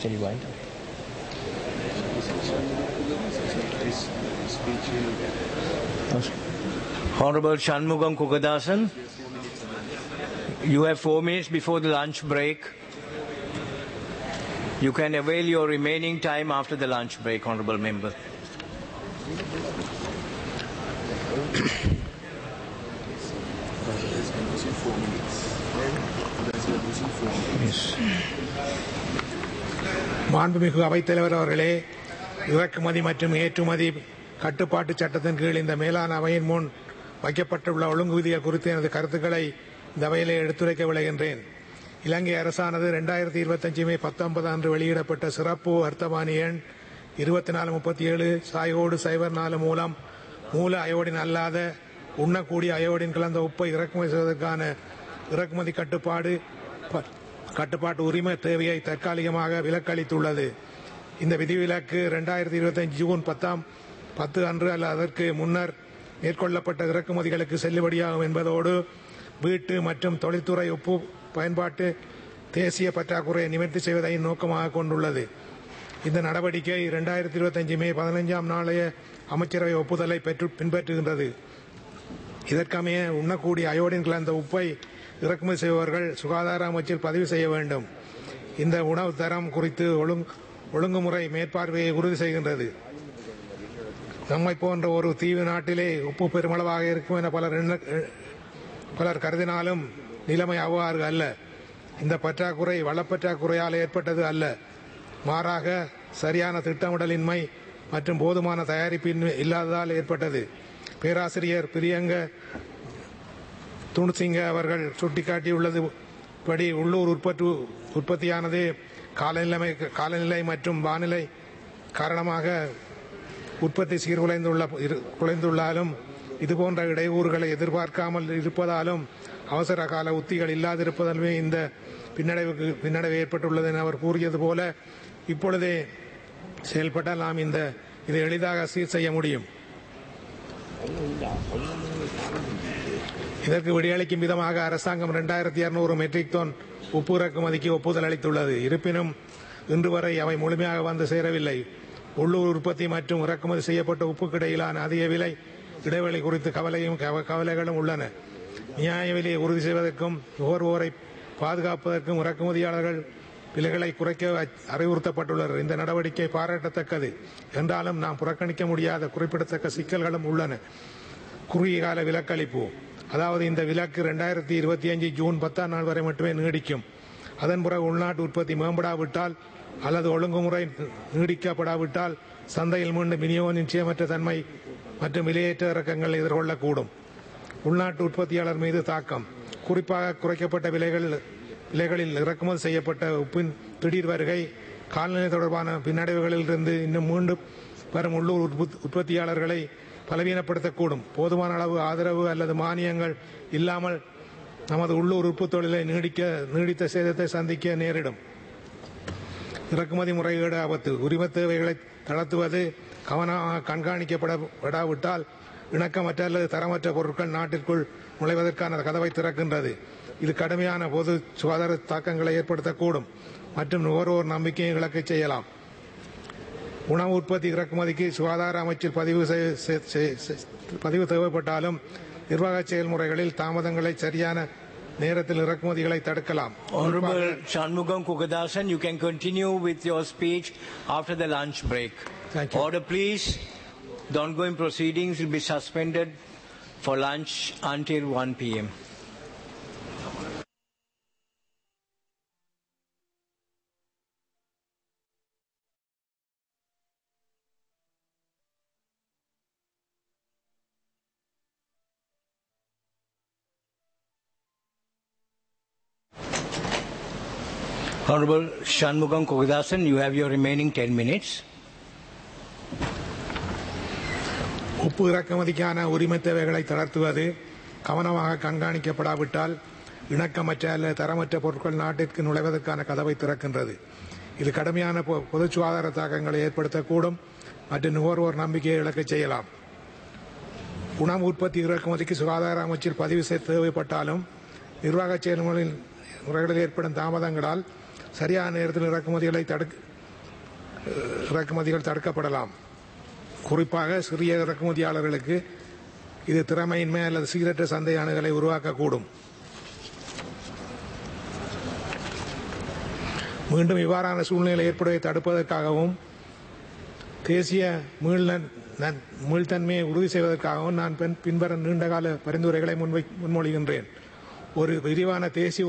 Steady wind. Honorable Shanmugam Kukadasan, you have 4 minutes before the lunch break. You can avail your remaining time after the lunch break, Honorable Member. மாண்புமிகு அவைத்தலைவர் அவர்களே, இறக்குமதி மற்றும் ஏற்றுமதி கட்டுப்பாட்டு சட்டத்தின் கீழ் இந்த மேலான அவையின் முன் வைக்கப்பட்டுள்ள ஒழுங்கு விதிகள் குறித்து எனது கருத்துக்களை இந்த அவையிலே எடுத்துரைக்க விளைகின்றேன். இலங்கை அரசானது 2025 மே 19 அன்று வெளியிடப்பட்ட சிறப்பு வர்த்தமானி எண் 2437/04 மூலம் மூல அயோடின் அல்லாத உண்ணக்கூடிய அயோடின் கலந்த உப்பை இறக்குமதி செய்வதற்கான இறக்குமதி கட்டுப்பாட்டு உரிமை தேவையை தற்காலிகமாக விலக்களித்துள்ளது. இந்த விதிவிலக்கு 2025 ஜூன் 10 அன்று அல்ல அதற்கு முன்னர் மேற்கொள்ளப்பட்ட இறக்குமதிகளுக்கு செல்லுபடியாகும் என்பதோடு வீட்டு மற்றும் தொழில்துறை உப்பு பயன்பாட்டு தேசிய பற்றாக்குறையை நிவர்த்தி செய்வதை நோக்கமாக கொண்டுள்ளது. இந்த நடவடிக்கை 2025 மே 15 நாளைய அமைச்சரவை ஒப்புதலை பின்பற்றுகின்றது. இதற்கமைய உண்ணக்கூடிய அயோடின் கலந்த உப்பை இறக்குமதி செய்பவர்கள் சுகாதார அமைச்சில் பதிவு செய்ய வேண்டும். இந்த உணவு தரம் குறித்து ஒழுங்குமுறை மேற்பார்வையை உறுதி செய்கின்றது. நம்மை போன்ற ஒரு தீவு நாட்டிலே உப்பு பெருமளவாக இருக்கும் என பலர் கருதினாலும் நிலைமை அவ்வாறு அல்ல. இந்த பற்றாக்குறை வளப்பற்றாக்குறையால் ஏற்பட்டது அல்ல, மாறாக சரியான திட்டமிடலின்மை மற்றும் போதுமான தயாரிப்பு இல்லாததால் ஏற்பட்டது. பேராசிரியர் பிரியங்க துணுசிங்க அவர்கள் சுட்டிக்காட்டியுள்ளது படி உள்ளூர் உற்பத்தியானது காலநிலை மற்றும் வானிலை காரணமாக உற்பத்தி சீர்குலைந்துள்ளாலும் இதுபோன்ற இடையூறுகளை எதிர்பார்க்காமல் இருப்பதாலும் அவசர கால உத்திகள் இல்லாதிருப்பதாலுமே இந்த பின்னடைவு ஏற்பட்டுள்ளது என அவர் கூறியது போல இப்பொழுதே செயல்பட்டால் நாம் இதை எளிதாக சீர் செய்ய முடியும். இதற்கு விடையளிக்கும் விதமாக அரசாங்கம் 2200 மெட்ரிக் டன் உப்பு இறக்குமதிக்கு ஒப்புதல் அளித்துள்ளது. இருப்பினும் இன்று வரை அவை முழுமையாக வந்து சேரவில்லை. உள்ளூர் உற்பத்தி மற்றும் இறக்குமதி செய்யப்பட்ட உப்புக்கு இடையிலான அதிக விலை இடைவெளி குறித்து கவலைகளும் உள்ளன. நியாய விலையை உறுதி செய்வதற்கும் நுகர்வோரை பாதுகாப்பதற்கும் இறக்குமதியாளர்கள் விலைகளை குறைக்க அறிவுறுத்தப்பட்டுள்ளனர். இந்த நடவடிக்கை பாராட்டத்தக்கது என்றாலும் நாம் புறக்கணிக்க முடியாத குறிப்பிடத்தக்க சிக்கல்களும் உள்ளன. குறுகிய கால விலக்களிப்பு, அதாவது இந்த விலக்கு 2025 ஜூன் 10 வரை மட்டுமே நீடிக்கும். அதன் பிறகு உள்நாட்டு உற்பத்தி மேம்படாவிட்டால் அல்லது ஒழுங்குமுறை நீடிக்கப்படாவிட்டால் சந்தையில் மீண்டும் விநியோக நிச்சயமற்ற தன்மை மற்றும் விலையேற்ற இறக்கங்கள் எதிர்கொள்ளக்கூடும். உள்நாட்டு உற்பத்தியாளர் மீது தாக்கம், குறிப்பாக குறைக்கப்பட்ட விலைகளில் இறக்குமதி செய்யப்பட்ட உப்பின் திடீர் வருகை காலநிலை தொடர்பான பின்னடைவுகளில் இருந்து இன்னும் மீண்டும் வரும் உள்ளூர் உற்பத்தியாளர்களை பலவீனப்படுத்தக்கூடும். போதுமான அளவு ஆதரவு அல்லது மானியங்கள் இல்லாமல் நமது உள்ளூர் உற்பத்தி தொழிலை நீடித்த சேதத்தை சந்திக்க நேரிடும். இறக்குமதி முறைகேடு ஆபத்து, உரிம தேவைகளை தளர்த்துவது கவனமாக கண்காணிக்கப்படாவிட்டால் இணக்கமற்ற அல்லது தரமற்ற பொருட்கள் நாட்டிற்குள் நுழைவதற்கான கதவை திறக்கின்றது. இது கடுமையான பொது சுகாதார தாக்கங்களை ஏற்படுத்தக்கூடும் மற்றும் நுகர்வோர் நம்பிக்கையை இழக்கச் செய்யலாம். உணவு உற்பத்தி இறக்குமதிக்கு சுகாதார அமைச்சில் பதிவு தேவைப்பட்டாலும் நிர்வாக செயல்முறைகளில் தாமதங்களை சரியான நேரத்தில் இறக்குமதிகளை தடுக்கலாம். Honorable Shanmugam Kukadasan, you can continue with your speech after the lunch break. Thank you. Order please. The ongoing proceedings will be suspended for lunch until 1 p.m. Honorable Shanmugam Kukadasan, you have your remaining 10 minutes. உப்பு இறக்குமதிக்கான உரிமை தேவைகளை தளர்த்துவது கவனமாக கண்காணிக்கப்படாவிட்டால் இணக்கமற்ற அல்லது தரமற்ற பொருட்கள் நாட்டிற்கு நுழைவதற்கான கதவை திறக்கின்றது. இது கடுமையான பொது சுகாதார தாக்கங்களை ஏற்படுத்தக்கூடும் மற்றும் நுகர்வோர் நம்பிக்கையை இழக்கச் செய்யலாம். உணவு உற்பத்தி இறக்குமதிக்கு சுகாதார அமைச்சில் பதிவு தேவைப்பட்டாலும் நிர்வாக செயல்முறைகளில் ஏற்படும் தாமதங்களால் சரியான நேரத்தில் இறக்குமதிகளை இறக்குமதிகள் தடுக்கப்படலாம். குறிப்பாக சிறிய இறக்குமதியாளர்களுக்கு இது திறமையின்மை அல்லது சீரற்ற சந்தை அணுகலை உருவாக்கக்கூடும். மீண்டும் இவ்வாறான சூழ்நிலை ஏற்படுவதை தடுப்பதற்காகவும் தேசிய மீள்தன்மையை உறுதி செய்வதற்காகவும் நான் பின்வரும் நீண்டகால பரிந்துரைகளை முன்மொழிகின்றேன். ஒரு விரிவான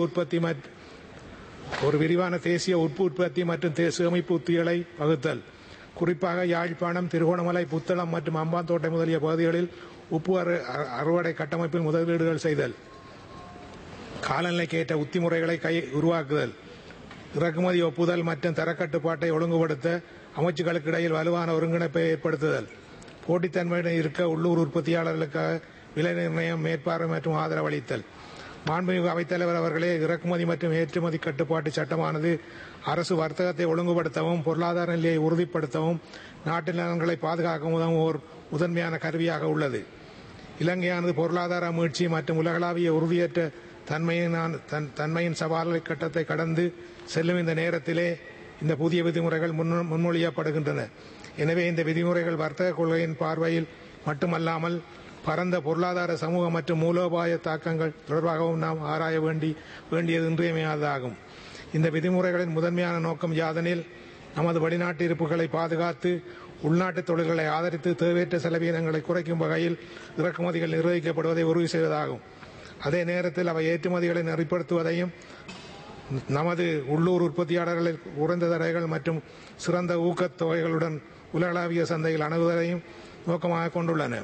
தேசிய உப்பு உற்பத்தி மற்றும் சேமிப்பு உத்திகளை வகுத்தல். குறிப்பாக யாழ்ப்பாணம், திருகோணமலை, புத்தளம் மற்றும் அம்பாந்தோட்டை முதலிய பகுதிகளில் உப்பு அறுவடை கட்டமைப்பில் முதலீடுகள் செய்தல். காலநிலைக்கேற்ற உத்தி முறைகளை உருவாக்குதல். இறக்குமதி ஒப்புதல் மற்றும் தரக்கட்டுப்பாட்டை ஒழுங்குபடுத்த அமைச்சுகளுக்கு இடையில் வலுவான ஒருங்கிணைப்பை ஏற்படுத்துதல். போட்டித்தன்மையுடன் இருக்க உள்ளூர் உற்பத்தியாளர்களுக்காக விலை நிர்ணயம், மேற்பார்வை மற்றும் ஆதரவளித்தல். மாண்புமிகு அவைத்தலைவர் அவர்களே, இறக்குமதி மற்றும் ஏற்றுமதி கட்டுப்பாட்டு சட்டமானது அரசு வர்த்தகத்தை ஒழுங்குபடுத்தவும் பொருளாதார நிலையை உறுதிப்படுத்தவும் நாட்டு நலன்களை பாதுகாக்கவும் உதவும் ஓர் முதன்மையான கருவியாக உள்ளது. இலங்கையானது பொருளாதார மீட்சி மற்றும் உலகளாவிய உறுதியற்ற தன்மையின் சவாலை கட்டத்தை கடந்து செல்லும் இந்த நேரத்திலே இந்த புதிய விதிமுறைகள் முன்மொழியப்படுகின்றன. எனவே இந்த விதிமுறைகள் வர்த்தக கொள்கையின் பார்வையில் மட்டுமல்லாமல் பரந்த பொருளாதார, சமூக மற்றும் மூலோபாய தாக்கங்கள் தொடர்பாகவும் நாம் ஆராய வேண்டியது இன்றியமையாததாகும். இந்த விதிமுறைகளின் முதன்மையான நோக்கம் யாதெனில், நமது வெளிநாட்டு இருப்புகளை பாதுகாத்து உள்நாட்டு தொழில்களை ஆதரித்து தேவையற்ற செலவினங்களை குறைக்கும் வகையில் இறக்குமதிகள் நிர்வகிக்கப்படுவதை உறுதி செய்வதாகும். அதே நேரத்தில் அவை ஏற்றுமதிகளை நெறிப்படுத்துவதையும் நமது உள்ளூர் உற்பத்தியாளர்களை குறைந்த தடைகள் மற்றும் சிறந்த ஊக்கத் தொகைகளுடன் உலகளாவிய சந்தையில் அணுகுவதையும் நோக்கமாக கொண்டுள்ளன.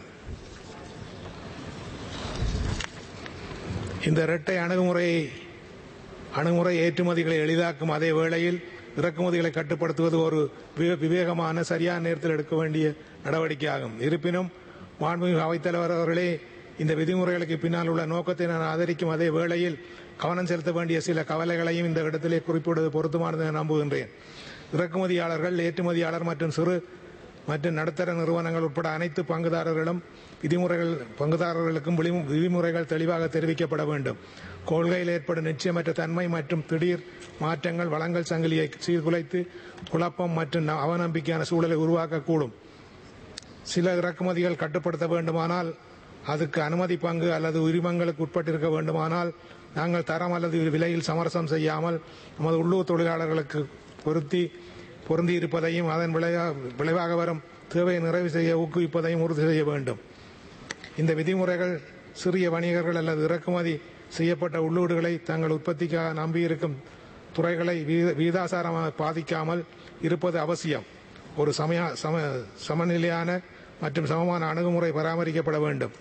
இந்த இரட்டை அணுகுமுறை ஏற்றுமதிகளை எளிதாக்கும் அதே வேளையில் இறக்குமதிகளை கட்டுப்படுத்துவது ஒரு விவேகமான, சரியான நேரத்தில் எடுக்க வேண்டிய நடவடிக்கையாகும். இருப்பினும் மாண்புமிகு அவைத்தலைவர் அவர்களே, இந்த விதிமுறைகளுக்கு பின்னால் உள்ள நோக்கத்தை நான் ஆதரிக்கும் அதே வேளையில் கவனம் செலுத்த வேண்டிய சில கவலைகளையும் இந்த இடத்திலே குறிப்பிடுவது பொருத்தமானது என நம்புகின்றேன். இறக்குமதியாளர்கள், ஏற்றுமதியாளர் மற்றும் சிறு மற்றும் நடுத்தர நிறுவனங்கள் உட்பட அனைத்து பங்குதாரர்களுக்கும் விதிமுறைகள் தெளிவாக தெரிவிக்கப்பட வேண்டும். கொள்கையில் ஏற்படும் நிச்சயமற்ற தன்மை மற்றும் திடீர் மாற்றங்கள் வழங்கல் சங்கிலியை சீர்குலைத்து குழப்பம் மற்றும் அவநம்பிக்கையான சூழலை உருவாக்கக்கூடும். சில இறக்குமதிகள் கட்டுப்படுத்த வேண்டுமானால் அதுக்கு அனுமதி பங்கு அல்லது உரிமங்களுக்கு உட்பட்டிருக்க வேண்டுமானால் நாங்கள் தரம் அல்லது விலையில் சமரசம் செய்யாமல் நமது உள்ளூர் தொழிலாளர்களுக்கு பொருந்தி இருப்பதையும் அதன் விளைவாக வரும் தேவையை நிறைவு செய்ய ஊக்குவிப்பதையும் உறுதி செய்ய வேண்டும். இந்த விதிமுறைகள் சிறிய வணிகர்கள் அல்லது இறக்குமதி செய்யப்பட்ட உள்ளீடுகளை தங்கள் உற்பத்திக்காக நம்பியிருக்கும் துறைகளை வீதாசாரமாக பாதிக்காமல் இருப்பது அவசியம். ஒரு சமநிலையான மற்றும் சமமான அணுகுமுறை பராமரிக்கப்பட வேண்டும்.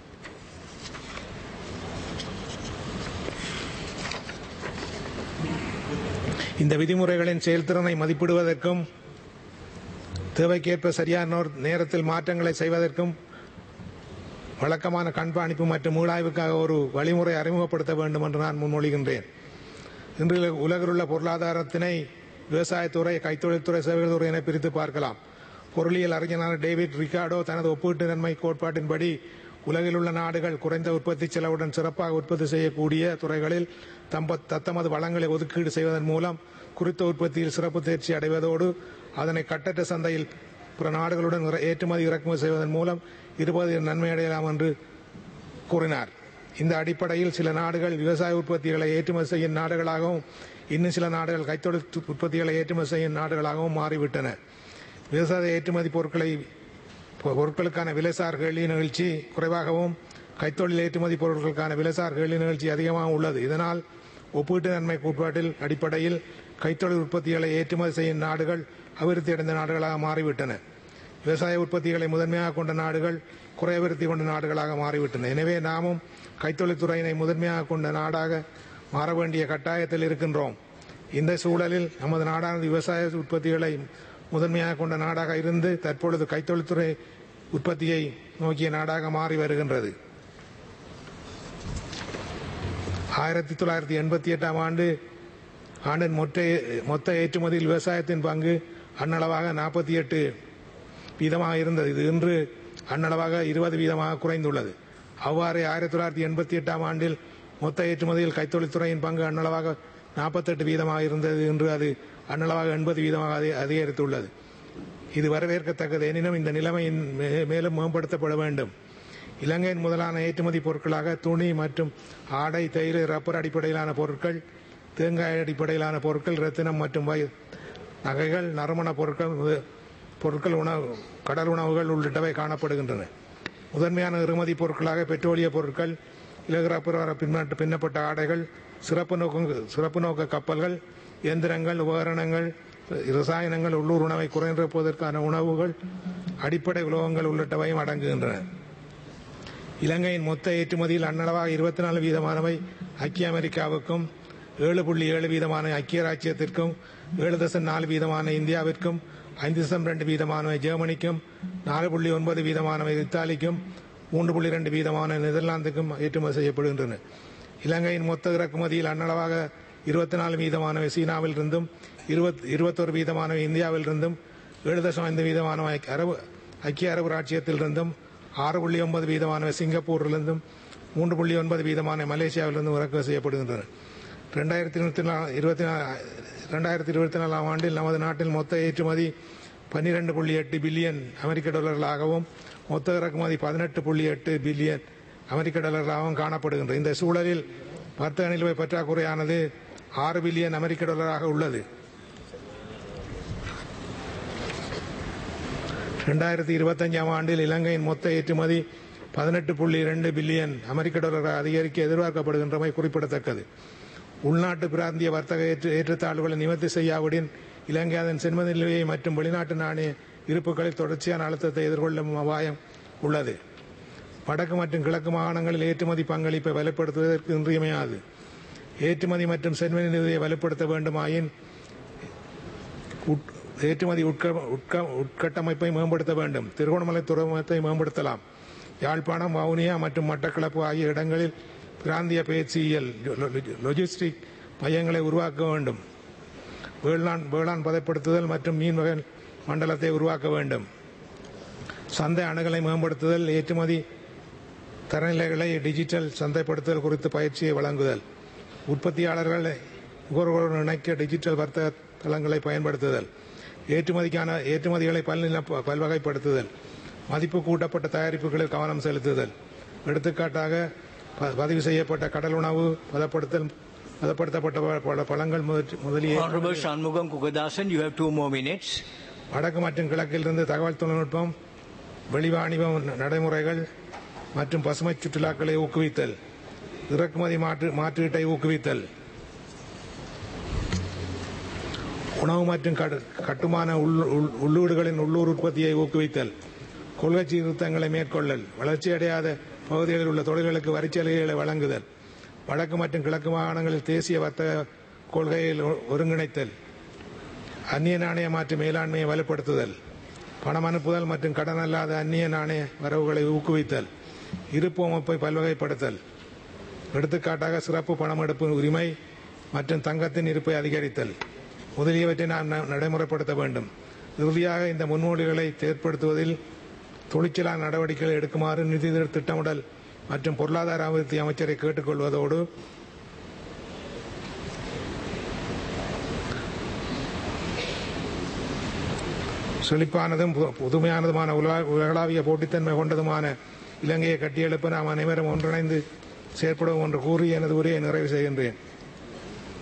இந்த விதிமுறைகளின் செயல்திறனை மதிப்பிடுவதற்கும் தேவைக்கேற்ப சரியான நேரத்தில் மாற்றங்களை செய்வதற்கும் வழக்கமான கண்காணிப்பு மற்றும் மீளாய்வுக்காக ஒரு வழிமுறை அறிமுகப்படுத்த வேண்டும் என்று நான் முன்மொழிகின்றேன். இன்று உலகிலுள்ள பொருளாதாரத்தினை விவசாயத்துறை, கைத்தொழில்துறை, சேவைகள் துறை என பிரித்து பார்க்கலாம். பொருளியல் அறிஞரான டேவிட் ரிகார்டோ தனது ஒப்பீட்டு நன்மை கோட்பாட்டின்படி உலகில் உள்ள நாடுகள் குறைந்த உற்பத்தி செலவுடன் சிறப்பாக உற்பத்தி செய்யக்கூடிய துறைகளில் தத்தமது வளங்களை ஒதுக்கீடு செய்வதன் மூலம் குறித்த உற்பத்தியில் சிறப்பு தேர்ச்சி அடைவதோடு அதனை கட்டற்ற சந்தையில் பிற நாடுகளுடன் ஏற்றுமதி இறக்குமதி செய்வதன் மூலம் இருபது நன்மை அடையலாம் என்று கூறினார். இந்த அடிப்படையில் சில நாடுகள் விவசாய உற்பத்திகளை ஏற்றுமதி செய்யும் நாடுகளாகவும் இன்னும் சில நாடுகள் கைத்தொழில் உற்பத்திகளை ஏற்றுமதி செய்யும் நாடுகளாகவும் மாறிவிட்டன. விவசாய ஏற்றுமதி பொருட்களுக்கான விலைசார் கேள்வி நிகழ்ச்சி குறைவாகவும் கைத்தொழில் ஏற்றுமதி பொருட்களுக்கான விலைசார் கேள்வி நிகழ்ச்சி அதிகமாக உள்ளது. இதனால் ஒப்பீட்டு நன்மை கோட்பாட்டில் அடிப்படையில் கைத்தொழில் உற்பத்திகளை ஏற்றுமதி செய்யும் நாடுகள் அபிவிருத்தி அடைந்த நாடுகளாக மாறிவிட்டன. விவசாய உற்பத்திகளை முதன்மையாக கொண்ட நாடுகள் குறை அபிவிருத்தி கொண்ட நாடுகளாக மாறிவிட்டன. எனவே நாமும் கைத்தொழில் துறையினை முதன்மையாக கொண்ட நாடாக மாற வேண்டிய கட்டாயத்தில் இருக்கின்றோம். இந்த சூழலில் நமது நாடானது விவசாய உற்பத்திகளை முதன்மையாக கொண்ட நாடாக இருந்து தற்பொழுது கைத்தொழில்துறை உற்பத்தியை நோக்கிய நாடாக மாறி வருகின்றது. 1988 ஆண்டின் மொத்த ஏற்றுமதியில் விவசாயத்தின் பங்கு அண்ணளவாக 48% இருந்தது. இது இன்று அண்ணளவாக 20% குறைந்துள்ளது. அவ்வாறு 1988 ஆண்டில் மொத்த ஏற்றுமதியில் கைத்தொழில்துறையின் பங்கு அண்ணளவாக 48 வீதமாக இருந்தது. இன்று அது அண்ணளவாக 80 வீதமாக அதிகரித்துள்ளது. இது வரவேற்கத்தக்கது. எனினும் இந்த நிலைமை மேலும் மேம்படுத்தப்பட வேண்டும். இலங்கையின் முதலான ஏற்றுமதி பொருட்களாக துணி மற்றும் ஆடை, தயிர், ரப்பர் அடிப்படையிலான பொருட்கள், தேங்காய் அடிப்படையிலான பொருட்கள், ரத்தினம் மற்றும் நகைகள், நறுமண பொருட்கள், கடல் உணவுகள் உள்ளிட்டவை காணப்படுகின்றன. முதன்மையான இறுமதி பொருட்களாக பெட்ரோலிய பொருட்கள், இலகுரப்பர் பின்னப்பட்ட ஆடைகள், சிறப்பு நோக்க கப்பல்கள், இயந்திரங்கள், உபகரணங்கள், ரசாயனங்கள், உள்ளூர் உணவை குறைந்திருப்பதற்கான உணவுகள், அடிப்படை உலோகங்கள் உள்ளிட்டவையும் அடங்குகின்றன. இலங்கையின் மொத்த ஏற்றுமதியில் அண்ணளவாக 24 வீதமானவை ஐக்கிய அமெரிக்காவுக்கும், 7.7 வீதமான ஐக்கிய ராச்சியத்திற்கும், 7.4 வீதமான இந்தியாவிற்கும், 5.2 வீதமானவை ஜெர்மனிக்கும், 4.9 வீதமானவை இத்தாலிக்கும், 3.2 வீதமான நெதர்லாந்துக்கும் ஏற்றுமதி செய்யப்படுகின்றன. இலங்கையின் மொத்த இறக்குமதியில் அண்ணளவாக 24 வீதமானவை சீனாவில் இருந்தும், 21 வீதமானவை இந்தியாவில் இருந்தும், 7.5 வீதமானவை ஐக்கிய அரபு ராச்சியத்திலிருந்தும், 6.9 வீதமானவை சிங்கப்பூரிலிருந்தும், 3.9 வீதமான மலேசியாவிலிருந்தும் இறக்குமதி செய்யப்படுகின்றன. 2024 ஆண்டில் நமது நாட்டில் மொத்த ஏற்றுமதி 12.8 பில்லியன் அமெரிக்க டாலர்களாகவும் மொத்த இறக்குமதி 18.8 பில்லியன் அமெரிக்க டாலர்களாகவும் காணப்படுகின்றன. இந்த சூழலில் வர்த்தக நிலுவை பற்றாக்குறையானது 6 பில்லியன் அமெரிக்க டாலராக உள்ளது. 2025 ஆண்டில் இலங்கையின் மொத்த ஏற்றுமதி 18.2 பில்லியன் அமெரிக்க டாலராக அதிகரிக்க எதிர்பார்க்கப்படுகின்றமை குறிப்பிடத்தக்கது. உள்நாட்டு பிராந்திய வர்த்தக ஏற்றத்தாழ்வுகளை நிவர்த்தி செய்யாவிடின் இலங்கை அதன் செல்வந்த நிலையை மற்றும் வெளிநாட்டு நாணய இருப்புகளில் தொடர்ச்சியான அழுத்தத்தை எதிர்கொள்ளும் அபாயம் உள்ளது. வடக்கு மற்றும் கிழக்கு மாகாணங்களில் ஏற்றுமதி பங்களிப்பை வலுப்படுத்துவதற்கு இன்றியமையாது. ஏற்றுமதி மற்றும் செல்வந்த நிலையை வலுப்படுத்த வேண்டுமாயின் ஏற்றுமதி உட்கட்டமைப்பை மேம்படுத்த வேண்டும். திருகோணமலை துறைமுகத்தை மேம்படுத்தலாம். யாழ்ப்பாணம், வவுனியா மற்றும் மட்டக்களப்பு ஆகிய இடங்களில் பிராந்திய பயிற்சியியல் லொஜிஸ்டிக் மையங்களை உருவாக்க வேண்டும். வேளாண் பதப்படுத்துதல் மற்றும் மீன் வகை மண்டலத்தை உருவாக்க வேண்டும். சந்தை அணுகலை மேம்படுத்துதல், ஏற்றுமதி தரநிலைகளை டிஜிட்டல் சந்தைப்படுத்துதல் குறித்து பயிற்சியை வழங்குதல், உற்பத்தியாளர்களை நுகர்வோருடன் இணைக்க டிஜிட்டல் வர்த்தக தளங்களை பயன்படுத்துதல், ஏற்றுமதிகளை பல்வகைப்படுத்துதல், மதிப்பு கூட்டப்பட்ட தயாரிப்புகளில் கவனம் செலுத்துதல். எடுத்துக்காட்டாக பதிவு செய்யப்பட்ட கடல் உணவு, பதப்படுத்தப்பட்ட பழங்கள் முதலிய. Honorable Shanmugam Kugadathan, you have 2 more minutes. வடக்கு மற்றும் கிழக்கிலிருந்து தகவல் தொழில்நுட்பம், வெளிவாணிப நடைமுறைகள் மற்றும் பசுமை சுற்றுலாக்களை ஊக்குவித்தல், இறக்குமதி மாற்றீட்டை ஊக்குவித்தல், உணவு மற்றும் கட்டுமான உள்ளீடுகளின் உள்ளூர் உற்பத்தியை ஊக்குவித்தல், கொள்கை சீர்திருத்தங்களை மேற்கொள்ளல், வளர்ச்சியடையாத பகுதிகளில் உள்ள தொழில்களுக்கு வரிச்சலுகைகளை வழங்குதல், வடக்கு மற்றும் கிழக்கு மாகாணங்களில் தேசிய வர்த்தக கொள்கையில் ஒருங்கிணைத்தல், அந்நிய நாணய மாற்று மேலாண்மையை வலுப்படுத்துதல், பணம் அனுப்புதல் மற்றும் கடன் அல்லாத அந்நிய நாணய வரவுகளை ஊக்குவித்தல், இருப்பு அமைப்பை பல்வகைப்படுத்தல். எடுத்துக்காட்டாக சிறப்பு பணமெடுப்பு உரிமை மற்றும் தங்கத்தின் இருப்பை அதிகரித்தல் முதலியவற்றை நாம் நடைமுறைப்படுத்த வேண்டும். இறுதியாக இந்த முன்மொழிகளை செயற்படுத்துவதில் தொழிற்சலா நடவடிக்கைகளை எடுக்குமாறு நிதி திட்டமிடல் மற்றும் பொருளாதார அபிவிருத்தி அமைச்சரை கேட்டுக்கொள்வதோடு செழிப்பானதும் புதுமையானதுமான உலகளாவிய போட்டித்தன்மை கொண்டதுமான இலங்கையை கட்டியெழுப்ப நாம் அனைவரும் ஒன்றிணைந்து செயற்படுவோம் என்று கூறி எனது உரையை நிறைவு செய்கின்றேன்.